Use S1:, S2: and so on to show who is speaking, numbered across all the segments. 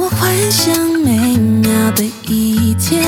S1: 我幻想美妙的一天，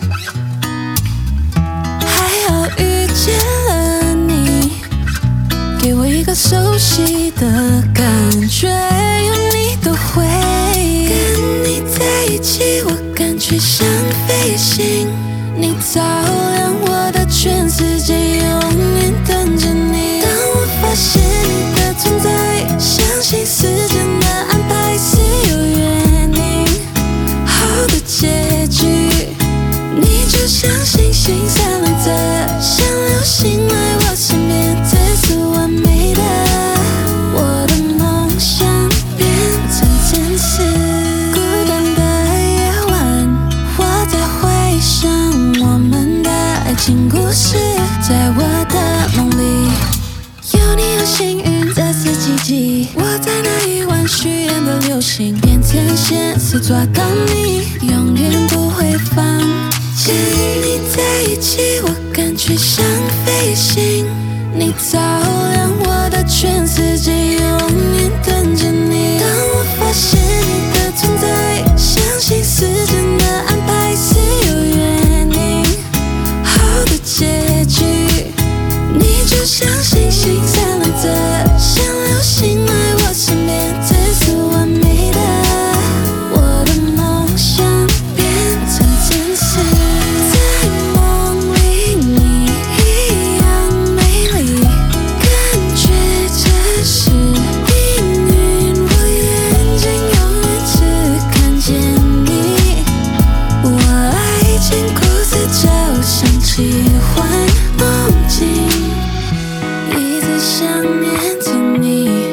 S1: 还好遇见了你，给我一个熟悉的感觉，有你的回忆，跟你在一起我感觉像飞行，你照亮我的全世界，永远等着你。当我发现你的存在，相信时间的安排是有约定，好的结局。你就像星星闪亮着，像流星来我身边，这是完美的。我的梦想变成真实。孤单的夜晚，我在回想我们的爱情故事，在我的梦里，有你有幸运，这是奇迹。我在那一晚许愿的流星变成现实，抓到你，永远不会放弃。跟你在一起，我感觉像飞行，你照亮我的全世界，永远等着你。当我发现你的存在，相信时间的安排是有约定，好的结局。你就像星星闪亮着，像流星来我身边，这是完美的。我的梦想变成真实，在梦里你一样美丽，感觉这是命运，我眼睛永远只看见你。我爱情故事就像奇幻梦境，一直想念着你，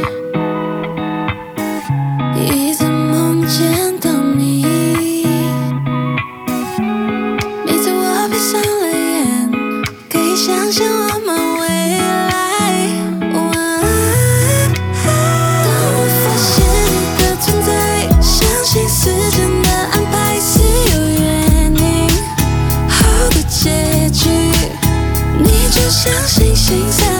S1: 一直梦见到你。每次我闭上了眼，可以想象我们未来。当我发现你的存在，相信时间的安排是有约定，好的结局。你就像星星闪